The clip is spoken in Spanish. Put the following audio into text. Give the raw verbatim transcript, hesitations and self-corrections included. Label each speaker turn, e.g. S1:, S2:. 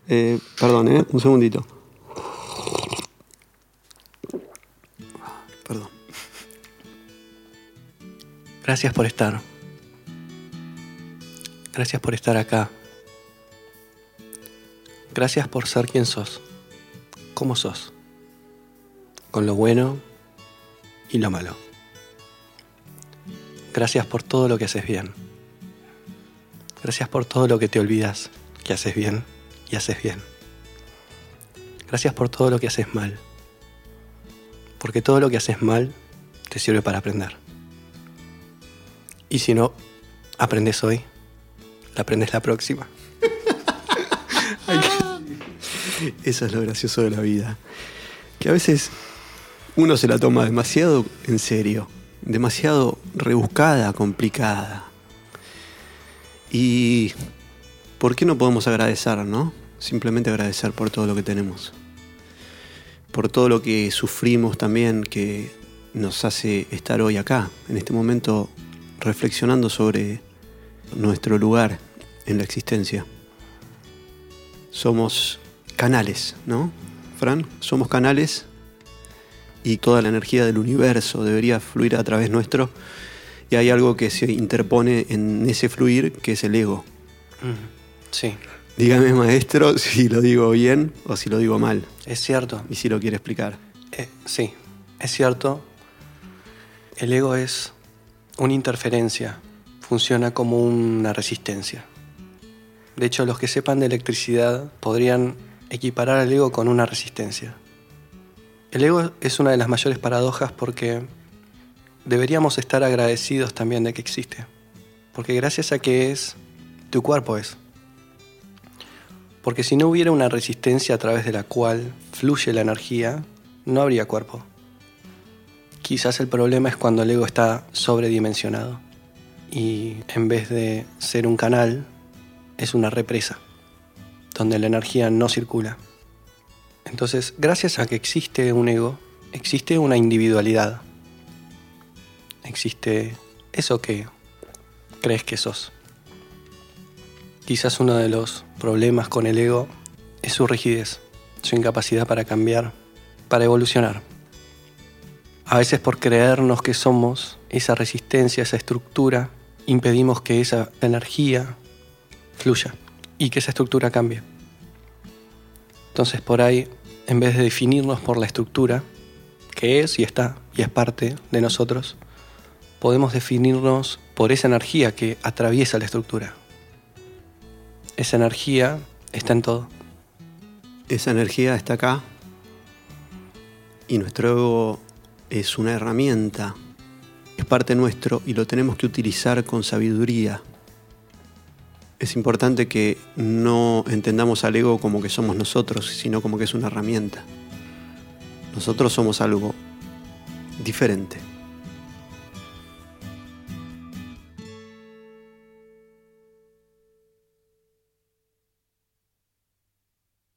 S1: Eh, perdón, ¿eh? Un segundito. Perdón.
S2: Gracias por estar. Gracias por estar acá. Gracias por ser quien sos. ¿Cómo sos? Con lo bueno y lo malo. Gracias por todo lo que haces bien. Gracias por todo lo que te olvidas que haces bien y haces bien. Gracias por todo lo que haces mal. Porque todo lo que haces mal te sirve para aprender. Y si no aprendes hoy, la aprendes la próxima.
S1: Eso es lo gracioso de la vida. Que a veces uno se la toma demasiado en serio, demasiado rebuscada, complicada. Y ¿por qué no podemos agradecer, no? Simplemente agradecer por todo lo que tenemos. Por todo lo que sufrimos también, que nos hace estar hoy acá, en este momento, reflexionando sobre nuestro lugar en la existencia. Somos canales, ¿no, Fran? Somos canales y toda la energía del universo debería fluir a través nuestro, y hay algo que se interpone en ese fluir, que es el ego.
S2: Sí.
S1: Dígame, maestro, si lo digo bien o si lo digo mal.
S2: Es cierto.
S1: Y si lo quiere explicar.
S2: Eh, sí, es cierto. El ego es una interferencia, funciona como una resistencia. De hecho, los que sepan de electricidad podrían equiparar al ego con una resistencia. El ego es una de las mayores paradojas porque deberíamos estar agradecidos también de que existe. Porque gracias a que es, tu cuerpo es. Porque si no hubiera una resistencia a través de la cual fluye la energía, no habría cuerpo. Quizás el problema es cuando el ego está sobredimensionado y en vez de ser un canal, es una represa, donde la energía no circula. Entonces, gracias a que existe un ego, existe una individualidad. Existe eso que crees que sos. Quizás uno de los problemas con el ego es su rigidez, su incapacidad para cambiar, para evolucionar. A veces por creernos que somos esa resistencia, esa estructura, impedimos que esa energía fluya y que esa estructura cambie. Entonces por ahí, en vez de definirnos por la estructura, que es y está y es parte de nosotros, podemos definirnos por esa energía que atraviesa la estructura. Esa energía está en todo.
S1: Esa energía está acá y nuestro ego es una herramienta, es parte nuestro y lo tenemos que utilizar con sabiduría. Es importante que no entendamos al ego como que somos nosotros, sino como que es una herramienta. Nosotros somos algo diferente.